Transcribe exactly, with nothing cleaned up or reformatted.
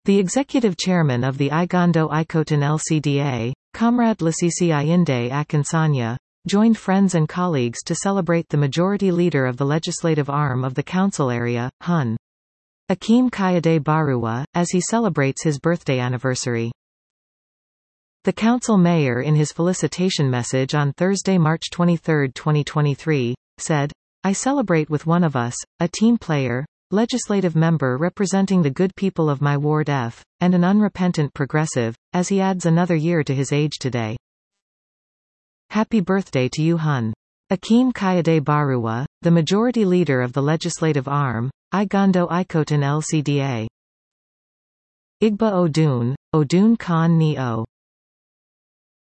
The executive chairman of the Igando Ikotan L C D A, Comrade Lasisi Ayinde Akinsanya, joined friends and colleagues to celebrate the majority leader of the legislative arm of the council area, Hun. Akeem Kayode Baruwa, as he celebrates his birthday anniversary. The council mayor in his felicitation message on Thursday, March twenty-third, twenty twenty-three, said, "I celebrate with one of us, a team player, legislative member representing the good people of my Ward F, and an unrepentant progressive," as he adds another year to his age today. Happy birthday to you, Hun. Akeem Kayode Baruwa, the majority leader of the legislative arm, Igando Ikotan L C D A. Igba Odun, Odun Khan Ni O.